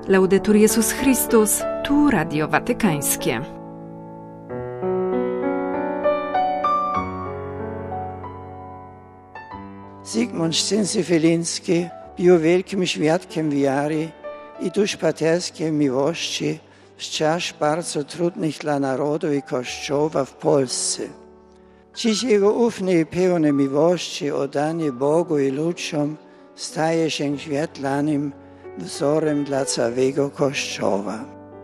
Laudetur Jezus Chrystus, tu Radio Watykańskie. Zygmunt Scensi-Feliński był wielkim świadkiem wiary i duszpasterskiej miłości w czas bardzo trudnych dla narodu i Kościoła w Polsce. Dziś jego ufne i pełne miłości oddanie Bogu i ludziom staje się świetlanym wzorem dla całego Kościoła.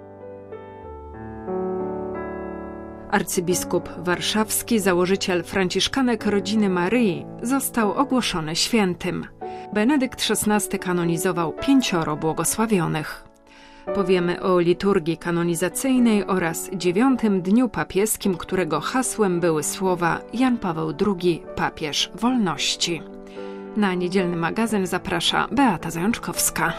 Arcybiskup warszawski, założyciel franciszkanek rodziny Maryi, został ogłoszony świętym. Benedykt XVI kanonizował 5 błogosławionych. Powiemy o liturgii kanonizacyjnej oraz 9. dniu papieskim, którego hasłem były słowa Jan Paweł II, papież wolności. Na niedzielny magazyn zaprasza Beata Zajączkowska.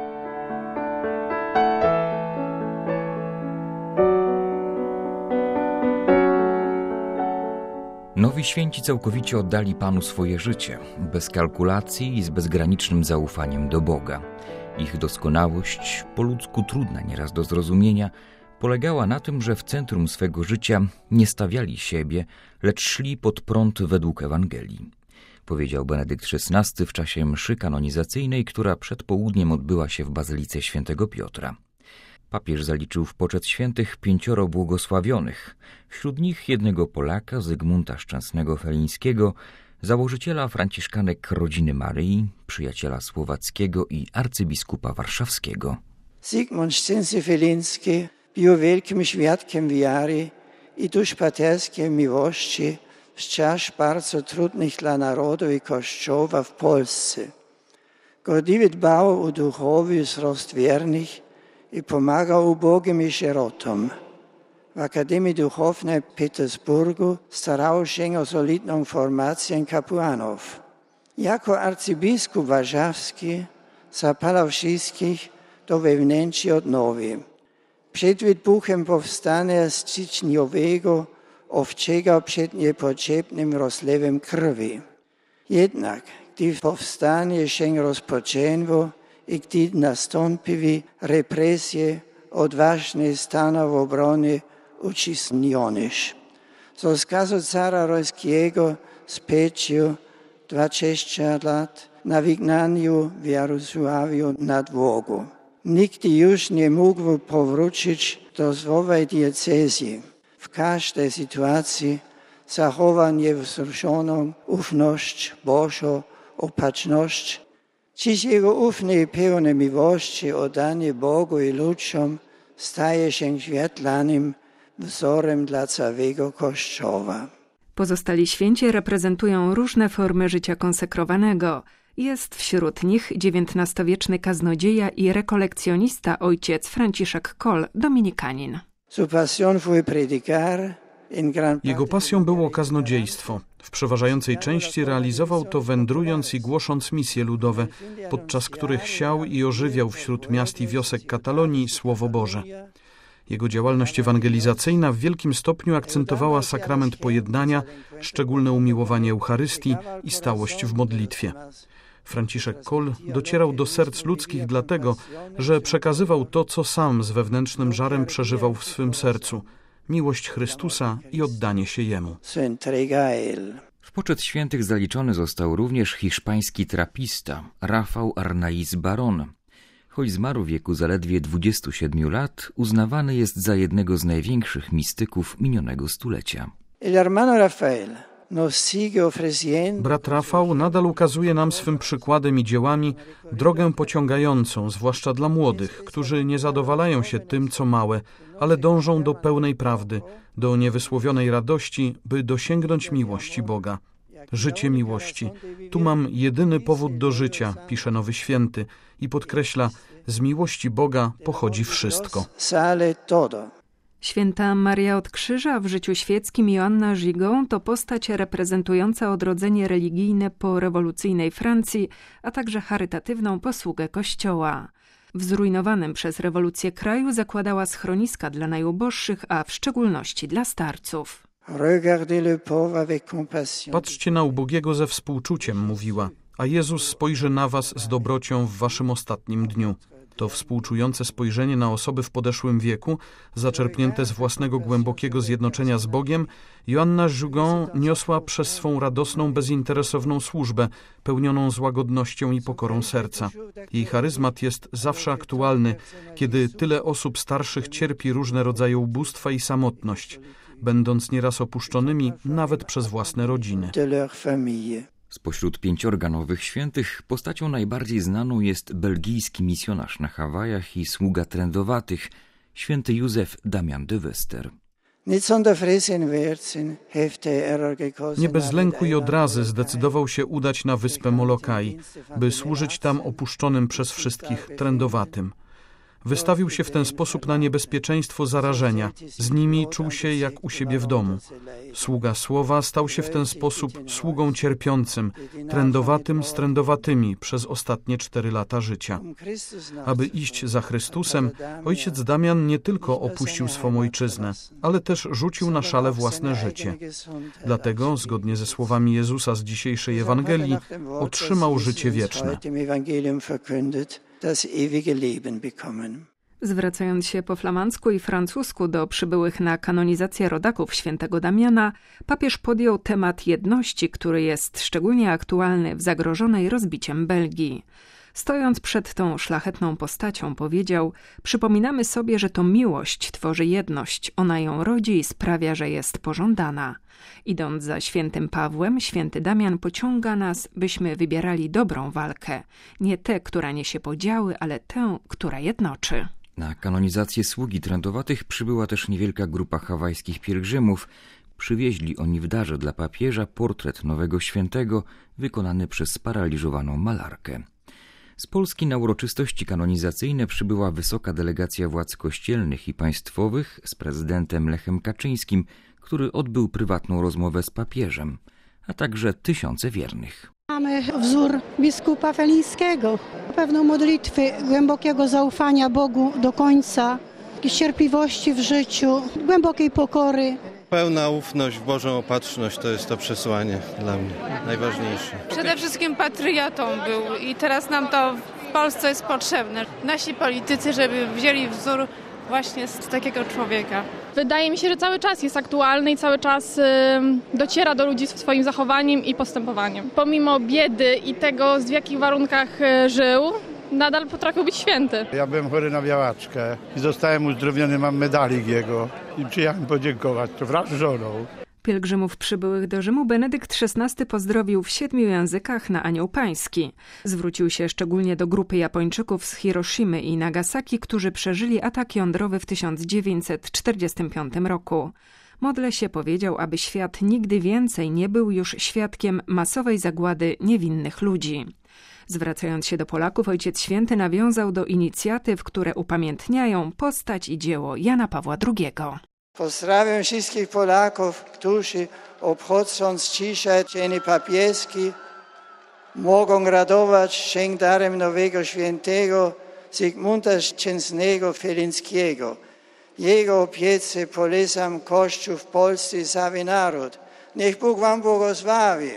Nowi święci całkowicie oddali Panu swoje życie, bez kalkulacji i z bezgranicznym zaufaniem do Boga. Ich doskonałość, po ludzku trudna nieraz do zrozumienia, polegała na tym, że w centrum swego życia nie stawiali siebie, lecz szli pod prąd według Ewangelii. Powiedział Benedykt XVI w czasie mszy kanonizacyjnej, która przed południem odbyła się w Bazylice Świętego Piotra. Papież zaliczył w poczet świętych 5 błogosławionych, wśród nich jednego Polaka, Zygmunta Szczęsnego-Felińskiego, założyciela franciszkanek rodziny Maryi, przyjaciela słowackiego i arcybiskupa warszawskiego. Zygmunt Scensi-Feliński był wielkim świadkiem wiary i duszpasterskiej miłości w czas bardzo trudnych dla narodu i Kościoła w Polsce. Gorliwie dbał o duchowy wzrost wiernych i pomagał ubogim i sierotom. W Akademii Duchownej w Petersburgu starał się o solidną formację kapłanów. Jako arcybiskup warszawski zapalał wszystkich do wewnętrznej odnowy. Przed wybuchem powstania styczniowego ostrzegał przed niepotrzebnym rozlewem krwi. Jednak, gdy powstanie się rozpoczęło i gdy nastąpiły represje, odważnie stanął w obronie uciśnionych. Z rozkazu cara rosyjskiego spędził 20 lat na wygnaniu w Jarosławiu nad Wogu. Nigdy już nie mógł powrócić do słowej diecezji. W każdej sytuacji zachował niewzruszoną ufność Bożą, opatrzność. Dziś jego ufne i pełne miłości oddanie Bogu i ludziom staje się świetlanym wzorem dla całego Kościoła. Pozostali święci reprezentują różne formy życia konsekrowanego. Jest wśród nich XIX-wieczny kaznodzieja i rekolekcjonista ojciec Franciszek Koll, dominikanin. Jego pasją było kaznodziejstwo. W przeważającej części realizował to wędrując i głosząc misje ludowe, podczas których siał i ożywiał wśród miast i wiosek Katalonii Słowo Boże. Jego działalność ewangelizacyjna w wielkim stopniu akcentowała sakrament pojednania, szczególne umiłowanie Eucharystii i stałość w modlitwie. Franciszek Koll docierał do serc ludzkich dlatego, że przekazywał to, co sam z wewnętrznym żarem przeżywał w swym sercu – miłość Chrystusa i oddanie się Jemu. W poczet świętych zaliczony został również hiszpański trapista Rafał Arnaiz Barón. Choć zmarł w wieku zaledwie 27 lat, uznawany jest za jednego z największych mistyków minionego stulecia. Brat Rafał nadal ukazuje nam swym przykładem i dziełami drogę pociągającą, zwłaszcza dla młodych, którzy nie zadowalają się tym, co małe, ale dążą do pełnej prawdy, do niewysłowionej radości, by dosięgnąć miłości Boga. Życie miłości. Tu mam jedyny powód do życia, pisze Nowy Święty i podkreśla, z miłości Boga pochodzi wszystko. Święta Maria od Krzyża w życiu świeckim Joanna Gigot to postać reprezentująca odrodzenie religijne po rewolucyjnej Francji, a także charytatywną posługę Kościoła. W zrujnowanym przez rewolucję kraju zakładała schroniska dla najuboższych, a w szczególności dla starców. Patrzcie na ubogiego ze współczuciem, mówiła, a Jezus spojrzy na was z dobrocią w waszym ostatnim dniu. To współczujące spojrzenie na osoby w podeszłym wieku, zaczerpnięte z własnego głębokiego zjednoczenia z Bogiem, Joanna Jugon niosła przez swą radosną, bezinteresowną służbę, pełnioną z łagodnością i pokorą serca. Jej charyzmat jest zawsze aktualny, kiedy tyle osób starszych cierpi różne rodzaje ubóstwa i samotność, będąc nieraz opuszczonymi nawet przez własne rodziny. Spośród 5 nowych świętych postacią najbardziej znaną jest belgijski misjonarz na Hawajach i sługa trędowatych, święty Józef Damian de Wester. Nie bez lęku i odrazy zdecydował się udać na wyspę Molokai, by służyć tam opuszczonym przez wszystkich trędowatym. Wystawił się w ten sposób na niebezpieczeństwo zarażenia. Z nimi czuł się jak u siebie w domu. Sługa słowa stał się w ten sposób sługą cierpiącym, trędowatym z trędowatymi przez ostatnie 4 lata życia. Aby iść za Chrystusem, ojciec Damian nie tylko opuścił swą ojczyznę, ale też rzucił na szale własne życie. Dlatego, zgodnie ze słowami Jezusa z dzisiejszej Ewangelii, otrzymał życie wieczne. Zwracając się po flamandzku i francusku do przybyłych na kanonizację rodaków świętego Damiana, papież podjął temat jedności, który jest szczególnie aktualny w zagrożonej rozbiciem Belgii. Stojąc przed tą szlachetną postacią, powiedział: przypominamy sobie, że to miłość tworzy jedność, ona ją rodzi i sprawia, że jest pożądana. Idąc za świętym Pawłem, święty Damian pociąga nas, byśmy wybierali dobrą walkę. Nie tę, która niesie podziały, ale tę, która jednoczy. Na kanonizację sługi trędowatych przybyła też niewielka grupa hawajskich pielgrzymów. Przywieźli oni w darze dla papieża portret nowego świętego, wykonany przez sparaliżowaną malarkę. Z Polski na uroczystości kanonizacyjne przybyła wysoka delegacja władz kościelnych i państwowych z prezydentem Lechem Kaczyńskim, który odbył prywatną rozmowę z papieżem, a także tysiące wiernych. Mamy wzór biskupa Felińskiego, pewną modlitwy, głębokiego zaufania Bogu do końca, jakiejś cierpliwości w życiu, głębokiej pokory. Pełna ufność w Bożą opatrzność to jest to przesłanie dla mnie najważniejsze. Przede wszystkim patriotą był i teraz nam to w Polsce jest potrzebne. Nasi politycy, żeby wzięli wzór właśnie z takiego człowieka. Wydaje mi się, że cały czas jest aktualny i cały czas dociera do ludzi swoim zachowaniem i postępowaniem. Pomimo biedy i tego, w jakich warunkach żył, nadal potrafił być święty. Ja byłem chory na białaczkę i zostałem uzdrowiony, mam medalik jego i przyjechałem podziękować to wraz z żoną. Pielgrzymów przybyłych do Rzymu Benedykt XVI pozdrowił w 7 językach na Anioł Pański. Zwrócił się szczególnie do grupy Japończyków z Hiroshimy i Nagasaki, którzy przeżyli atak jądrowy w 1945 roku. Modlę się, powiedział, aby świat nigdy więcej nie był już świadkiem masowej zagłady niewinnych ludzi. Zwracając się do Polaków, Ojciec Święty nawiązał do inicjatyw, które upamiętniają postać i dzieło Jana Pawła II. Pozdrawiam wszystkich Polaków, którzy obchodząc dzisiaj dzień papieski mogą radować się darem nowego świętego Zygmunta Szczęsnego Felińskiego. Jego opiece polecam Kościół w Polsce i cały naród. Niech Bóg wam błogosławi.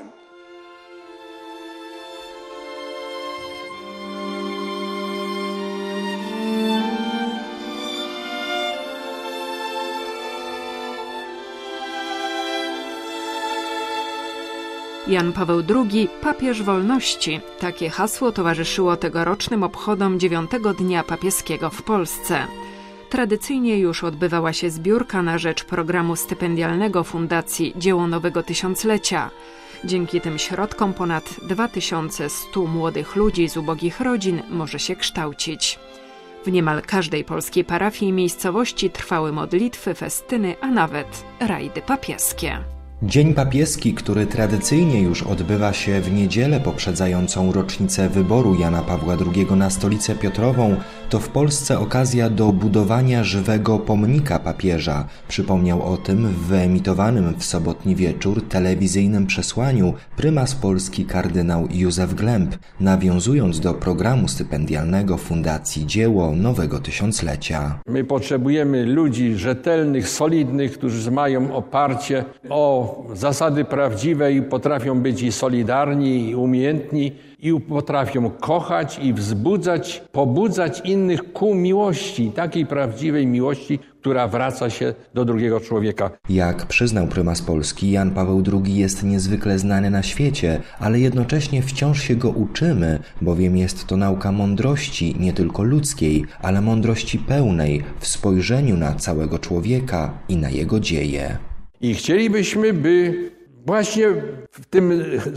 Jan Paweł II, papież wolności. Takie hasło towarzyszyło tegorocznym obchodom 9. Dnia Papieskiego w Polsce. Tradycyjnie już odbywała się zbiórka na rzecz programu stypendialnego Fundacji Dzieło Nowego Tysiąclecia. Dzięki tym środkom ponad 2100 młodych ludzi z ubogich rodzin może się kształcić. W niemal każdej polskiej parafii i miejscowości trwały modlitwy, festyny, a nawet rajdy papieskie. Dzień papieski, który tradycyjnie już odbywa się w niedzielę poprzedzającą rocznicę wyboru Jana Pawła II na Stolicę Piotrową, to w Polsce okazja do budowania żywego pomnika papieża. Przypomniał o tym w wyemitowanym w sobotni wieczór telewizyjnym przesłaniu prymas Polski kardynał Józef Glemp, nawiązując do programu stypendialnego Fundacji Dzieło Nowego Tysiąclecia. My potrzebujemy ludzi rzetelnych, solidnych, którzy mają oparcie o zasady prawdziwe i potrafią być i solidarni, i umiejętni, i potrafią kochać i wzbudzać, pobudzać innych ku miłości, takiej prawdziwej miłości, która wraca się do drugiego człowieka. Jak przyznał prymas Polski, Jan Paweł II jest niezwykle znany na świecie, ale jednocześnie wciąż się go uczymy, bowiem jest to nauka mądrości nie tylko ludzkiej, ale mądrości pełnej w spojrzeniu na całego człowieka i na jego dzieje. I chcielibyśmy, by właśnie w tym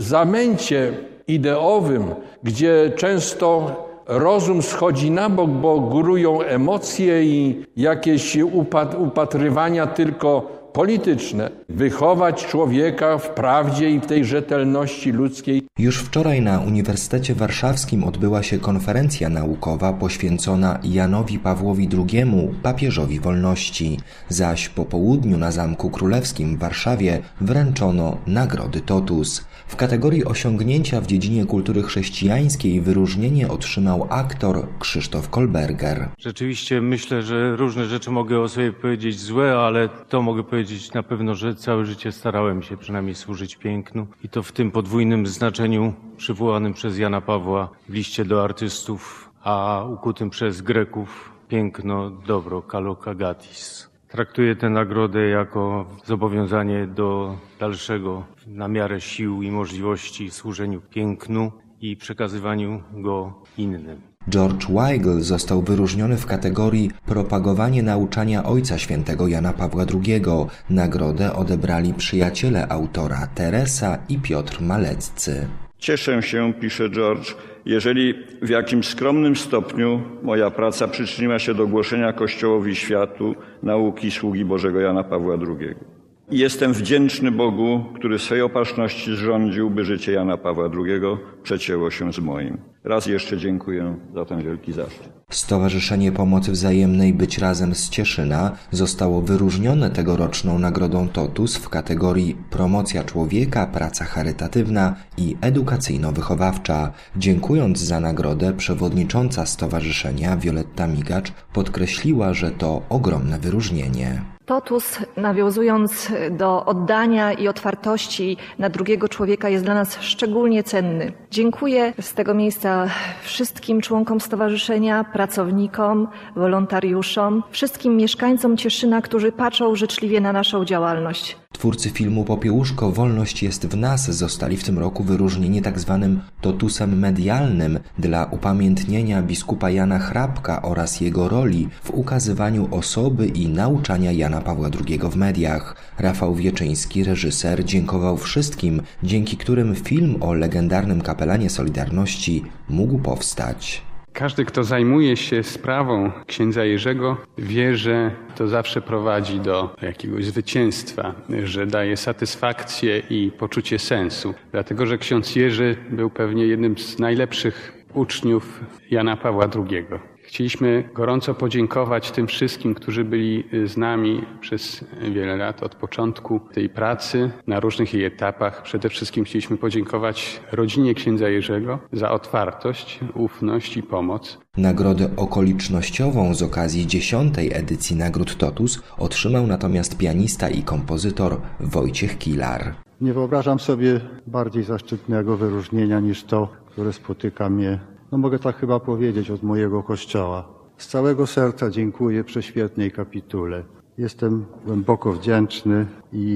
zamęcie ideowym, gdzie często rozum schodzi na bok, bo górują emocje i jakieś upatrywania tylko polityczne, wychować człowieka w prawdzie i w tej rzetelności ludzkiej. Już wczoraj na Uniwersytecie Warszawskim odbyła się konferencja naukowa poświęcona Janowi Pawłowi II, papieżowi wolności, zaś po południu na Zamku Królewskim w Warszawie wręczono nagrody Totus. W kategorii osiągnięcia w dziedzinie kultury chrześcijańskiej wyróżnienie otrzymał aktor Krzysztof Kolberger. Rzeczywiście myślę, że różne rzeczy mogę o sobie powiedzieć złe, ale to mogę powiedzieć na pewno, że całe życie starałem się przynajmniej służyć pięknu i to w tym podwójnym znaczeniu przywołanym przez Jana Pawła w liście do artystów, a ukutym przez Greków piękno, dobro, kalokagatis. Traktuję tę nagrodę jako zobowiązanie do dalszego na miarę sił i możliwości służeniu pięknu i przekazywaniu go innym. George Weigel został wyróżniony w kategorii propagowanie nauczania Ojca Świętego Jana Pawła II. Nagrodę odebrali przyjaciele autora Teresa i Piotr Maleccy. Cieszę się, pisze George, jeżeli w jakimś skromnym stopniu moja praca przyczyniła się do głoszenia Kościołowi światu nauki sługi Bożego Jana Pawła II. I jestem wdzięczny Bogu, który w swej opatrzności zrządził, by życie Jana Pawła II przecięło się z moim. Raz jeszcze dziękuję za ten wielki zaszczyt. Stowarzyszenie Pomocy Wzajemnej Być Razem z Cieszyna zostało wyróżnione tegoroczną nagrodą Totus w kategorii Promocja Człowieka, Praca Charytatywna i Edukacyjno-Wychowawcza. Dziękując za nagrodę, przewodnicząca stowarzyszenia Wioletta Migacz podkreśliła, że to ogromne wyróżnienie. Totus, nawiązując do oddania i otwartości na drugiego człowieka, jest dla nas szczególnie cenny. Dziękuję z tego miejsca wszystkim członkom stowarzyszenia, pracownikom, wolontariuszom, wszystkim mieszkańcom Cieszyna, którzy patrzą życzliwie na naszą działalność. Twórcy filmu Popiełuszko Wolność jest w nas zostali w tym roku wyróżnieni tzw. Totusem medialnym dla upamiętnienia biskupa Jana Hrabka oraz jego roli w ukazywaniu osoby i nauczania Jana Pawła II w mediach. Rafał Wieczyński, reżyser, dziękował wszystkim, dzięki którym film o legendarnym kapelanie Solidarności mógł powstać. Każdy, kto zajmuje się sprawą księdza Jerzego, wie, że to zawsze prowadzi do jakiegoś zwycięstwa, że daje satysfakcję i poczucie sensu. Dlatego, że ksiądz Jerzy był pewnie jednym z najlepszych uczniów Jana Pawła II. Chcieliśmy gorąco podziękować tym wszystkim, którzy byli z nami przez wiele lat od początku tej pracy na różnych jej etapach. Przede wszystkim chcieliśmy podziękować rodzinie księdza Jerzego za otwartość, ufność i pomoc. Nagrodę okolicznościową z okazji 10. edycji Nagród Totus otrzymał natomiast pianista i kompozytor Wojciech Kilar. Nie wyobrażam sobie bardziej zaszczytnego wyróżnienia niż to, które spotyka mnie, mogę tak chyba powiedzieć, od mojego kościoła. Z całego serca dziękuję prześwietnej kapitule. Jestem głęboko wdzięczny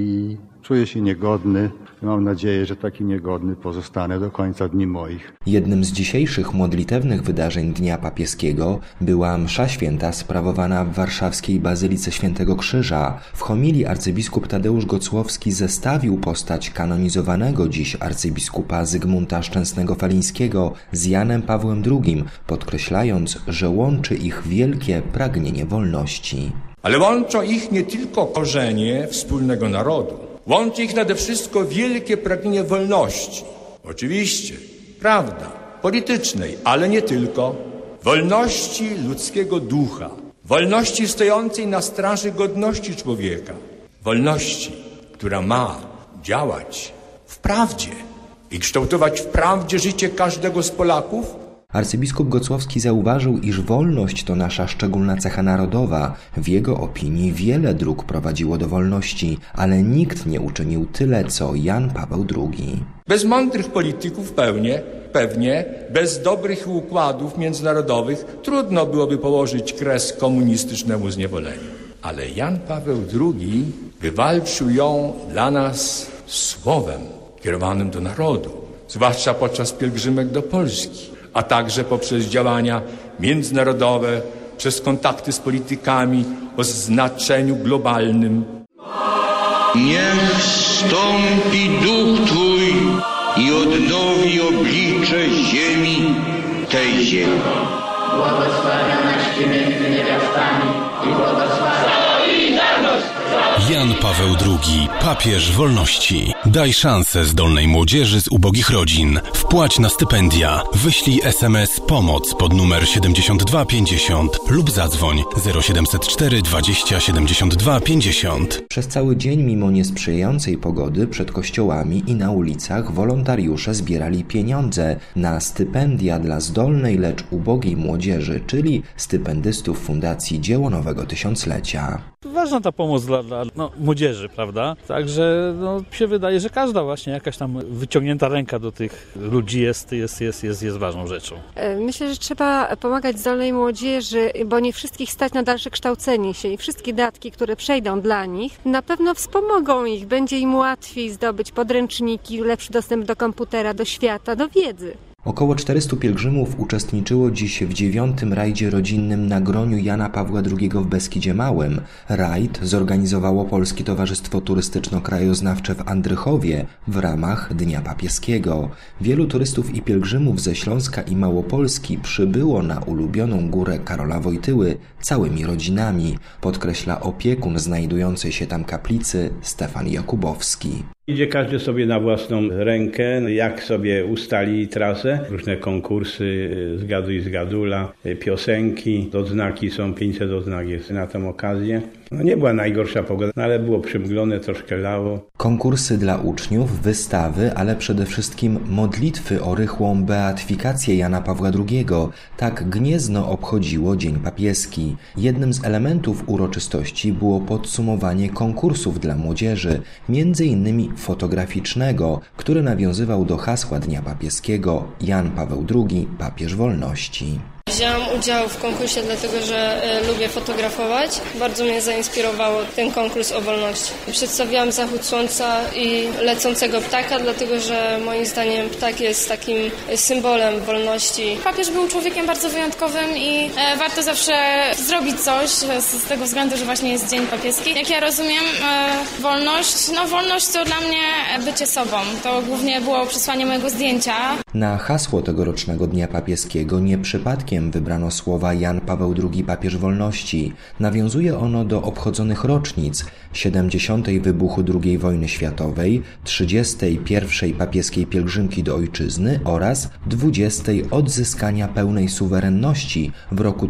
i czuję się niegodny. Mam nadzieję, że taki niegodny pozostanę do końca dni moich. Jednym z dzisiejszych modlitewnych wydarzeń Dnia Papieskiego była msza święta sprawowana w warszawskiej Bazylice Świętego Krzyża. W homilii arcybiskup Tadeusz Gocłowski zestawił postać kanonizowanego dziś arcybiskupa Zygmunta Szczęsnego-Falińskiego z Janem Pawłem II, podkreślając, że łączy ich wielkie pragnienie wolności. Ale łączą ich nie tylko korzenie wspólnego narodu. Łączy ich nade wszystko wielkie pragnienie wolności. Oczywiście, prawda, politycznej, ale nie tylko. Wolności ludzkiego ducha. Wolności stojącej na straży godności człowieka. Wolności, która ma działać w prawdzie i kształtować w prawdzie życie każdego z Polaków. Arcybiskup Gocłowski zauważył, iż wolność to nasza szczególna cecha narodowa. W jego opinii wiele dróg prowadziło do wolności, ale nikt nie uczynił tyle, co Jan Paweł II. Bez mądrych polityków pewnie bez dobrych układów międzynarodowych trudno byłoby położyć kres komunistycznemu zniewoleniu. Ale Jan Paweł II wywalczył ją dla nas słowem kierowanym do narodu, zwłaszcza podczas pielgrzymek do Polski, a także poprzez działania międzynarodowe, przez kontakty z politykami o znaczeniu globalnym. Niech wstąpi duch Twój i odnowi oblicze ziemi tej ziemi. Błogosławionaś Ty między niewiastami i błogosławiona Solidarność! Jan Paweł II, papież wolności. Daj szansę zdolnej młodzieży z ubogich rodzin. Wpłać na stypendia. Wyślij SMS POMOC pod numer 7250 lub zadzwoń 0704 20 72 50. Przez cały dzień, mimo niesprzyjającej pogody, przed kościołami i na ulicach wolontariusze zbierali pieniądze na stypendia dla zdolnej, lecz ubogiej młodzieży, czyli stypendystów Fundacji Dzieło Nowego Tysiąclecia. Ważna ta pomoc dla młodzieży, prawda? Także się wydaje, że każda właśnie jakaś tam wyciągnięta ręka do tych ludzi jest ważną rzeczą. Myślę, że trzeba pomagać zdolnej młodzieży, bo nie wszystkich stać na dalsze kształcenie się i wszystkie datki, które przejdą dla nich, na pewno wspomogą ich. Będzie im łatwiej zdobyć podręczniki, lepszy dostęp do komputera, do świata, do wiedzy. Około 400 pielgrzymów uczestniczyło dziś w 9. rajdzie rodzinnym na groniu Jana Pawła II w Beskidzie Małym. Rajd zorganizowało Polskie Towarzystwo Turystyczno-Krajoznawcze w Andrychowie w ramach Dnia Papieskiego. Wielu turystów i pielgrzymów ze Śląska i Małopolski przybyło na ulubioną górę Karola Wojtyły całymi rodzinami, podkreśla opiekun znajdującej się tam kaplicy Stefan Jakubowski. Idzie każdy sobie na własną rękę, jak sobie ustali trasę. Różne konkursy, zgaduj zgadula, piosenki, odznaki są, 500 odznak jest na tę okazję. Nie była najgorsza pogoda, ale było przymglone, troszkę lało. Konkursy dla uczniów, wystawy, ale przede wszystkim modlitwy o rychłą beatyfikację Jana Pawła II. Tak Gniezno obchodziło Dzień Papieski. Jednym z elementów uroczystości było podsumowanie konkursów dla młodzieży, między innymi fotograficznego, który nawiązywał do hasła Dnia Papieskiego Jan Paweł II, papież wolności. Wzięłam udział w konkursie dlatego, że lubię fotografować. Bardzo mnie zainspirował ten konkurs o wolności. Przedstawiłam zachód słońca i lecącego ptaka, dlatego że moim zdaniem ptak jest takim symbolem wolności. Papież był człowiekiem bardzo wyjątkowym i warto zawsze zrobić coś z tego względu, że właśnie jest Dzień Papieski. Jak ja rozumiem wolność, wolność to dla mnie bycie sobą. To głównie było przesłanie mojego zdjęcia. Na hasło tegorocznego Dnia Papieskiego nie przypadkiem wybrano słowa Jan Paweł II, papież wolności. Nawiązuje ono do obchodzonych rocznic 70. wybuchu II wojny światowej, 31. papieskiej pielgrzymki do ojczyzny oraz 20. odzyskania pełnej suwerenności w roku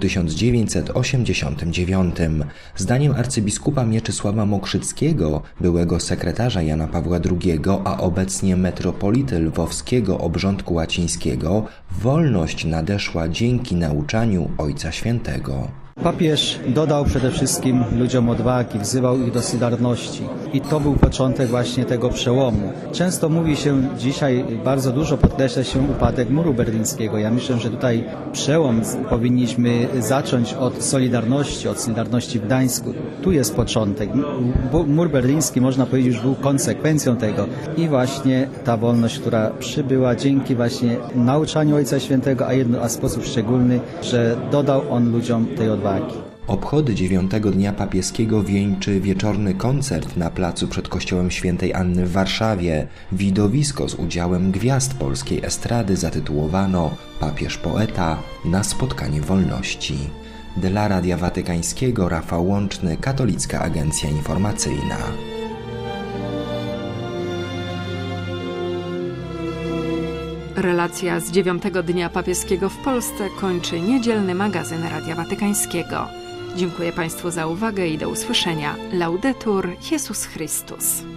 1989. Zdaniem arcybiskupa Mieczysława Mokrzyckiego, byłego sekretarza Jana Pawła II, a obecnie metropolity lwowskiego obrządku łacińskiego, wolność nadeszła dzięki nauczaniu Ojca Świętego. Papież dodał przede wszystkim ludziom odwagi, wzywał ich do solidarności i to był początek właśnie tego przełomu. Często mówi się dzisiaj, bardzo dużo podkreśla się upadek muru berlińskiego. Ja myślę, że tutaj przełom powinniśmy zacząć od solidarności w Gdańsku. Tu jest początek. Mur berliński, można powiedzieć, już był konsekwencją tego i właśnie ta wolność, która przybyła dzięki właśnie nauczaniu Ojca Świętego, a w sposób szczególny, że dodał on ludziom tej odwagi. Obchody 9. Dnia Papieskiego wieńczy wieczorny koncert na placu przed kościołem Świętej Anny w Warszawie. Widowisko z udziałem gwiazd polskiej estrady zatytułowano Papież Poeta na spotkanie wolności. Dla Radia Watykańskiego Rafał Łączny, Katolicka Agencja Informacyjna. Relacja z 9. Dnia Papieskiego w Polsce kończy niedzielny magazyn Radia Watykańskiego. Dziękuję Państwu za uwagę i do usłyszenia. Laudetur Jezus Chrystus.